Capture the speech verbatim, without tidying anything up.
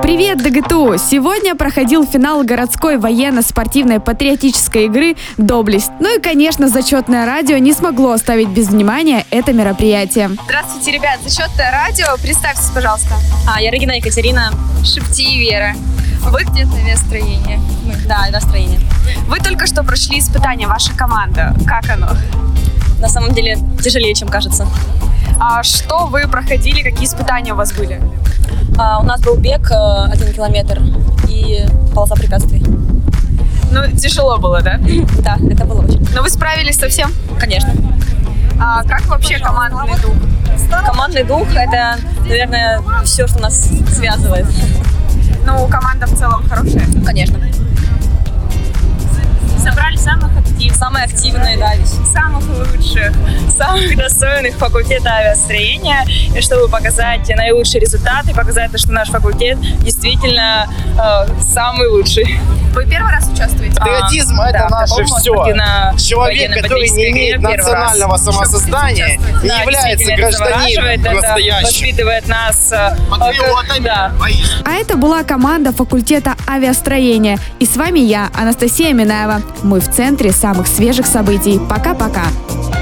Привет, ДГТУ! Сегодня проходил финал городской военно-спортивной патриотической игры «Доблесть». Ну и, конечно, зачетное радио не смогло оставить без внимания это мероприятие. Здравствуйте, ребят! Зачетное радио. Представьтесь, пожалуйся. А, я Регина Екатерина. Шепти Вера. Вы где-то авиастроение? Да, авиастроение. Вы только что прошли испытание, ваша команда. Как оно? На самом деле тяжелее, чем кажется. А что вы проходили, какие испытания у вас были? А, у нас был бег э, один километр и полоса препятствий. Ну, тяжело было, да? Да, это было очень. Но вы справились со всем? Конечно. А как вообще командный дух? Командный дух – это, наверное, все, что нас связывает. Ну, команда в целом хорошая? Конечно. Собрали самых активных. Самые активные, да, вещи. Самых лучших. Самых достойных факультета авиастроения, и чтобы показать наилучшие результаты, показать, что наш факультет действительно э, самый лучший. Вы первый раз участвуете? Патриотизм – это да, наше все. Человек, который не имеет национального самосоздания, не да, является гражданином это настоящим. Воспитывает нас Патриотами. Да. А это была команда факультета авиастроения. И с вами я, Анастасия Минаева. Мы в центре самых свежих событий. Пока-пока.